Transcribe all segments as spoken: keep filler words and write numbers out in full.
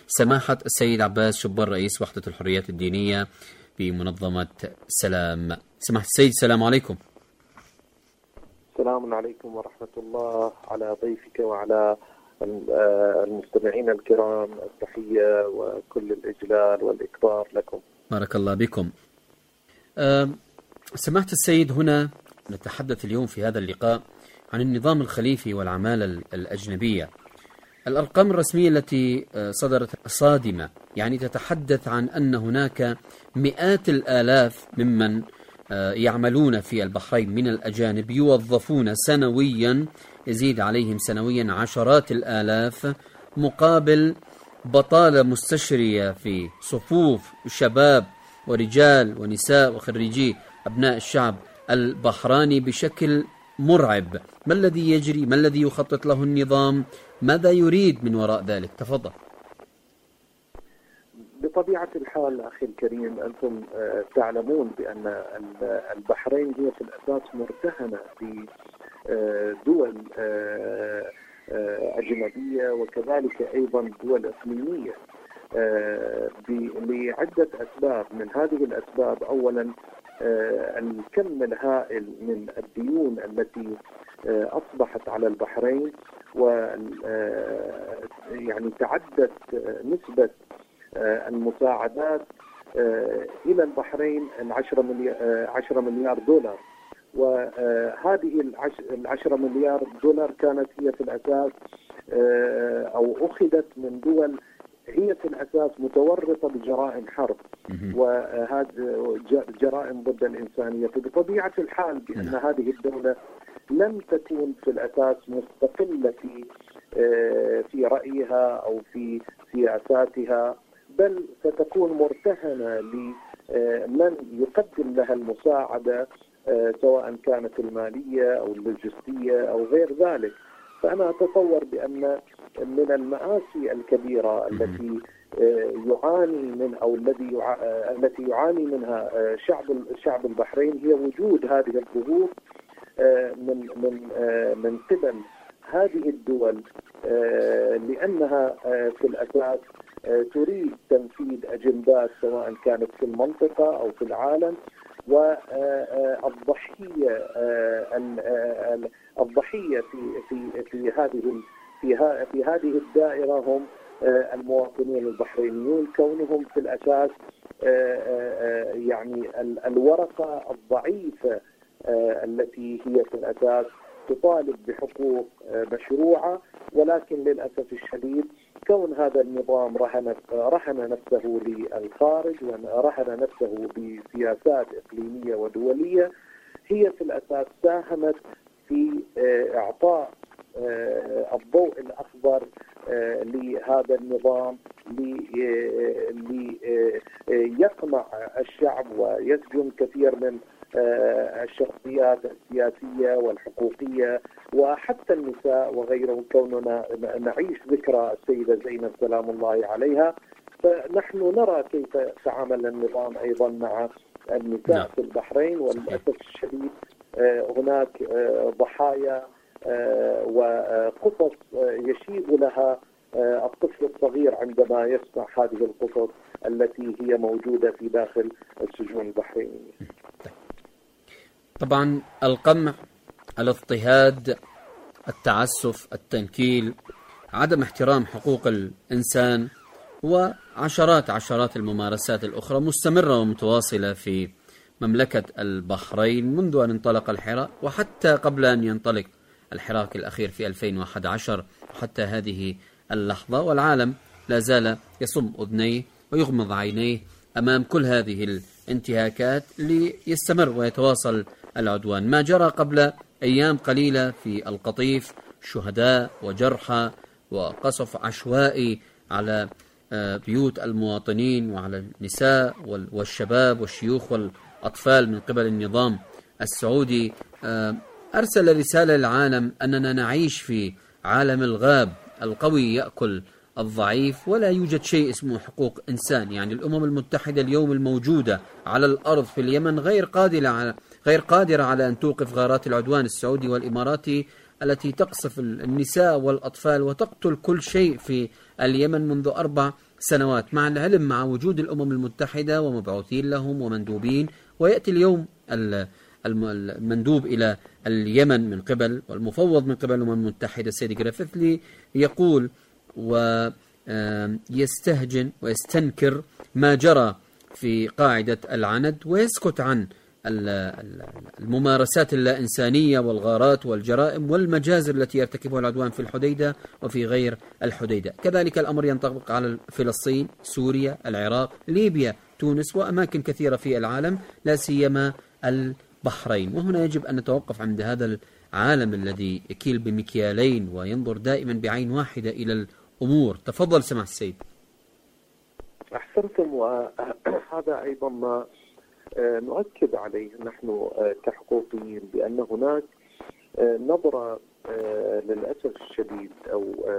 سماحة السيد عباس شبر رئيس وحدة الحريات الدينية بمنظمة سلام. سماحة السيد السلام عليكم. السلام عليكم ورحمة الله على ضيفك وعلى المستمعين الكرام، التحية وكل الإجلال والإكبار لكم. بارك الله بكم. أه سماحة السيد، هنا نتحدث اليوم في هذا اللقاء عن النظام الخليفي والعمالة الأجنبية. الأرقام الرسمية التي صدرت صادمة، يعني تتحدث عن أن هناك مئات الآلاف ممن يعملون في البحرين من الأجانب يوظفون سنويا، يزيد عليهم سنويا عشرات الآلاف، مقابل بطالة مستشرية في صفوف شباب ورجال ونساء وخريجي أبناء الشعب البحراني بشكل مرعب. ما الذي يجري؟ ما الذي يخطط له النظام؟ ماذا يريد من وراء ذلك؟ تفضل. بطبيعة الحال أخي الكريم، أنتم تعلمون بأن البحرين هي في الأساس مرتهنة بدول أجنبية وكذلك أيضا دول إقليمية لعدة أسباب. من هذه الأسباب أولا الكم الهائل من الديون التي أصبحت على البحرين، و يعني تعدت نسبة المساعدات إلى البحرين عشرة مليار دولار، وهذه العشرة مليار دولار كانت هي في الأساس أو أخذت من دول هي في الأساس متورطة بجرائم حرب وهذه جرائم ضد الإنسانية. فبطبيعة الحال بأن هذه الدولة لم تكون في الأساس مستقلة في في رأيها أو في سياساتها، بل ستكون مرتهنة لمن يقدم لها المساعدة، سواء كانت المالية أو اللوجستية أو غير ذلك. فأنا أتصور بأن من المآسي الكبيرة التي يعاني من أو الذي التي يعاني منها شعب شعب البحرين هي وجود هذه الضغوط من من من قبل هذه الدول، لأنها في الأساس تريد تنفيذ أجندات سواء كانت في المنطقة أو في العالم. والضحية الضحية في في في هذه في في هذه الدائرة هم المواطنين البحرينيون، كونهم في الأساس يعني الورقة الضعيفة التي هي في الأساس تطالب بحقوق مشروعة، ولكن للأسف الشديد كون هذا النظام رهن رهن نفسه للخارج ورهن نفسه بسياسات إقليمية ودولية، هي في الأساس ساهمت في إعطاء الضوء الأخضر لهذا النظام ليقمع الشعب ويسجن كثير من الشخصيات السياسية والحقوقية وحتى النساء وغيره. كوننا نعيش ذكرى السيدة زينب سلام الله عليها، فنحن نرى كيف تعامل النظام أيضا مع النساء في البحرين، وللأسف الشديد هناك ضحايا وقصص يشيب لها الطفل الصغير عندما يسمع هذه القصص التي هي موجودة في داخل السجون البحرينية. طبعا القمع، الاضطهاد، التعسف، التنكيل، عدم احترام حقوق الإنسان وعشرات عشرات الممارسات الأخرى مستمرة ومتواصلة في مملكة البحرين منذ أن انطلق الحراك، وحتى قبل أن ينطلق الحراك الأخير في ألفين وأحد عشر حتى هذه اللحظة. والعالم لا زال يصم أذنيه ويغمض عينيه أمام كل هذه الانتهاكات ليستمر ويتواصل العدوان. ما جرى قبل أيام قليلة في القطيف، شهداء وجرحى وقصف عشوائي على بيوت المواطنين وعلى النساء والشباب والشيوخ والأطفال من قبل النظام السعودي، أرسل رسالة للعالم أننا نعيش في عالم الغاب، القوي يأكل الضعيف، ولا يوجد شيء اسمه حقوق إنسان. يعني الأمم المتحدة اليوم الموجودة على الأرض في اليمن غير قادرة على غير قادرة على أن توقف غارات العدوان السعودي والإماراتي التي تقصف النساء والأطفال وتقتل كل شيء في اليمن منذ أربع سنوات، مع العلم مع وجود الأمم المتحدة ومبعوثين لهم ومندوبين. ويأتي اليوم المندوب إلى اليمن من قبل والمفوض من قبل الأمم المتحدة السيد جريفيث يقول ويستهجن ويستنكر ما جرى في قاعدة العند، ويسكت عن الممارسات اللا إنسانية والغارات والجرائم والمجازر التي يرتكبها العدوان في الحديدة وفي غير الحديدة. كذلك الأمر ينطبق على فلسطين، سوريا، العراق، ليبيا، تونس وأماكن كثيرة في العالم، لا سيما البحرين. وهنا يجب أن نتوقف عند هذا العالم الذي يكيل بمكيالين وينظر دائما بعين واحدة إلى الأمور. تفضل سمع السيد. أحسنتم، وهذا أيضا ما نؤكد عليه نحن كحقوقيين، بأن هناك نظرة للأسف الشديد، أو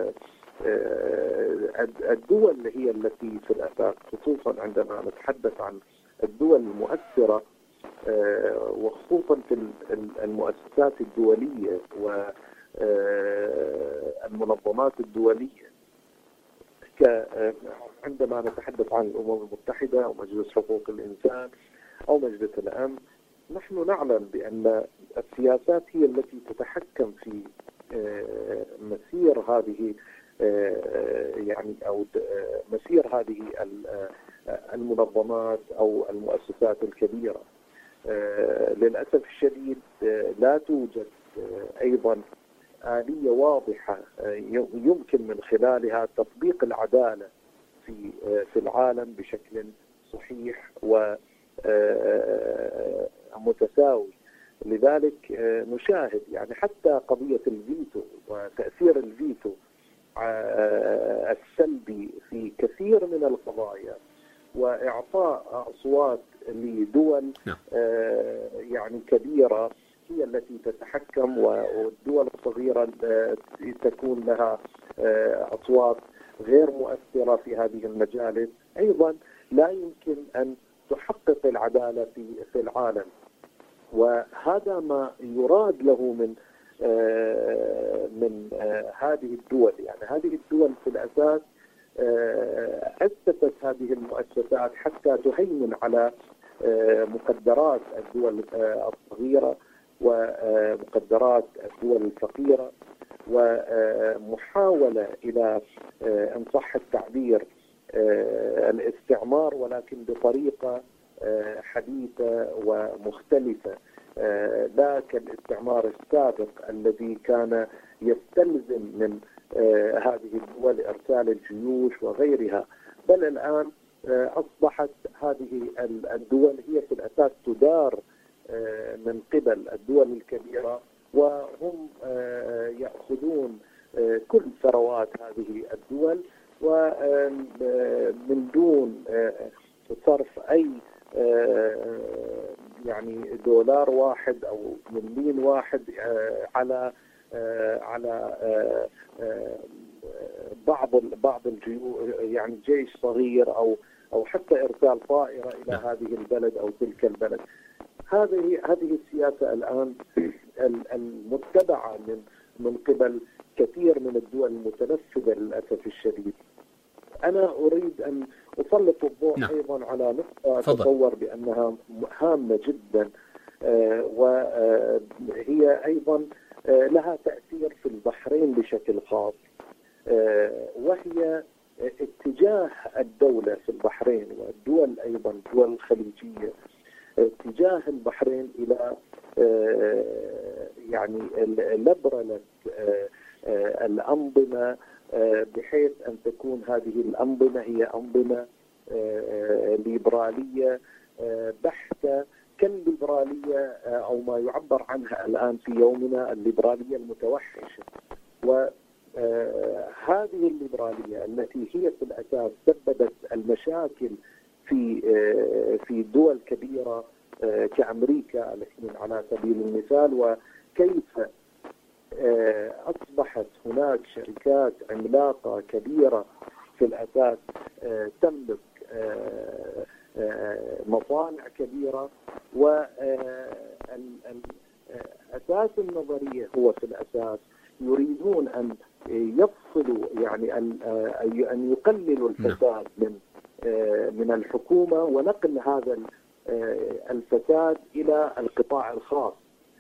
الدول هي التي في الأساس، خصوصا عندما نتحدث عن الدول المؤثرة وخصوصا في المؤسسات الدولية والمنظمات الدولية، عندما نتحدث عن الأمم المتحدة أو مجلس حقوق الإنسان أو مجلس الأمن، نحن نعلم بأن السياسات هي التي تتحكم في مسير هذه يعني أو مسير هذه المنظمات أو المؤسسات الكبيرة. للأسف الشديد لا توجد أيضا آلية واضحة يمكن من خلالها تطبيق العدالة في في العالم بشكل صحيح ومتساوي. لذلك نشاهد يعني حتى قضية الفيتو وتأثير الفيتو السلبي في كثير من القضايا، وإعطاء أصوات لدول يعني كبيرة هي التي تتحكم، والدول الصغيرة تكون لها أصوات غير مؤثرة في هذه المجالس، أيضا لا يمكن أن تحقق العدالة في في العالم. وهذا ما يراد له من من هذه الدول. يعني هذه الدول في الأساس أسست هذه المؤسسات حتى تهيمن على مقدرات الدول الصغيرة ومقدرات الدول الفقيرة، ومحاولة إلى إن صح التعبير الاستعمار، ولكن بطريقة حديثة ومختلفة، لا كالاستعمار السابق الذي كان يستلزم من هذه الدول إرسال الجيوش وغيرها. بل الآن أصبحت هذه الدول هي في الأساس تدار من قبل الدول الكبيرة، وهم يأخذون كل ثروات هذه الدول، ومن دون صرف أي يعني دولار واحد أو مليون واحد على على بعض بعض الجيوش، يعني جيش صغير أو أو حتى إرسال طائرة إلى هذه البلد أو تلك البلد. هذه هذه السياسة الآن المتبعة من من قبل كثير من الدول المتنفذة للأسف الشديد. أنا أريد أن أسلط الضوء نعم. أيضا على نقطة أتصور بأنها هامة جدا، وهي أيضا لها تأثير في البحرين بشكل خاص، وهي اتجاه الدولة في البحرين والدول أيضا الدول الخليجية، اتجاه البحرين إلى يعني لبرلة الأنظمة، بحيث أن تكون هذه الأنظمة هي أنظمة ليبرالية بحتة، كالليبرالية أو ما يعبر عنها الآن في يومنا الليبرالية المتوحشة. وهذه الليبرالية التي هي في الأساس سببت المشاكل في في دول كبيرة كأمريكا الحين على سبيل المثال، وكيف أصبحت هناك شركات عملاقة كبيرة في الأساس تملك مصانع كبيرة، أساس النظرية هو في الأساس يريدون أن يفصلوا يعني أن أن يقللوا الفساد من من الحكومة ونقل هذا الفساد إلى القطاع الخاص.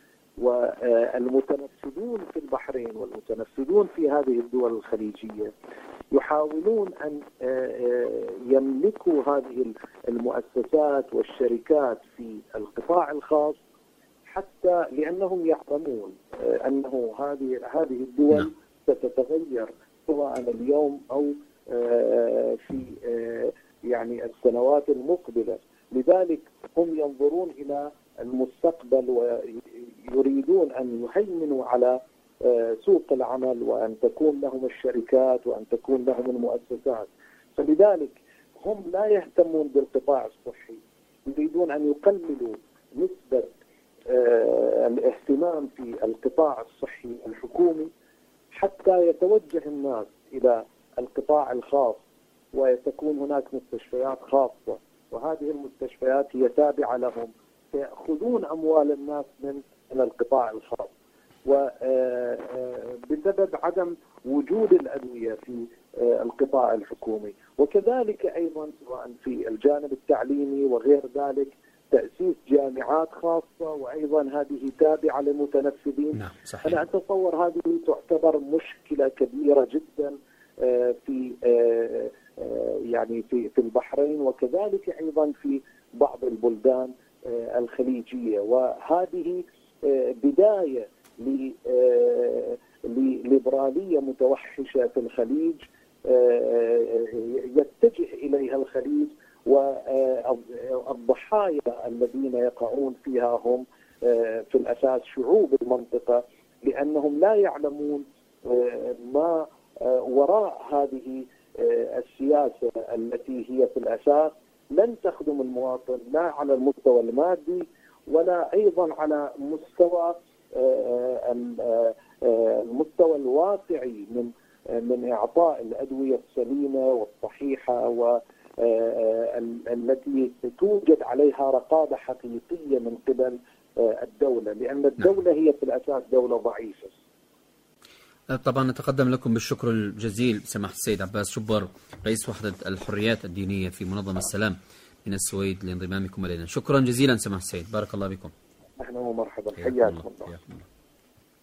والمتنفذون في البحرين والمتنفذون في هذه الدول الخليجية يحاولون أن يملكوا هذه المؤسسات والشركات في القطاع الخاص، حتى لأنهم يعلمون أنه هذه هذه الدول ستتغير سواء اليوم أو في يعني السنوات المقبلة. لذلك هم ينظرون إلى المستقبل ويريدون أن يهيمنوا على سوق العمل وأن تكون لهم الشركات وأن تكون لهم المؤسسات. فلذلك هم لا يهتمون بالقطاع الصحي، يريدون أن يقللوا نسبة الاهتمام في القطاع الصحي الحكومي حتى يتوجه الناس إلى القطاع الخاص وتكون هناك مستشفيات خاصة، وهذه المستشفيات هي تابعة لهم، سيأخذون أموال الناس من من القطاع الخاص. وبسبب عدم وجود الأدوية في القطاع الحكومي، وكذلك أيضا سواء في الجانب التعليمي وغير ذلك تأسيس جامعات خاصة وأيضا هذه تابعة للمتنفذين. نعم صحيح. أنا أتصور هذه تعتبر مشكلة كبيرة جدا في يعني في في البحرين وكذلك أيضا في بعض البلدان الخليجية، وهذه بداية لليبرالية متوحشة في الخليج يتجه إليها الخليج، والضحايا الذين يقعون فيها هم في الأساس شعوب المنطقة، لأنهم لا يعلمون ما وراء هذه السياسة التي هي في الأساس لن تخدم المواطن لا على المستوى المادي ولا أيضا على مستوى المستوى الواقعي من من إعطاء الأدوية السليمة والصحيحة والتي توجد عليها رقابة حقيقية من قبل الدولة، لأن الدولة هي في الأساس دولة ضعيفة. طبعا نتقدم لكم بالشكر الجزيل سماحة السيد عباس شبر، رئيس وحدة الحريات الدينية في منظمة السلام من السويد، لانضمامكم إلينا. شكرا جزيلا سماحة السيد، بارك الله بكم. أهلا ومرحبا، حياكم الله.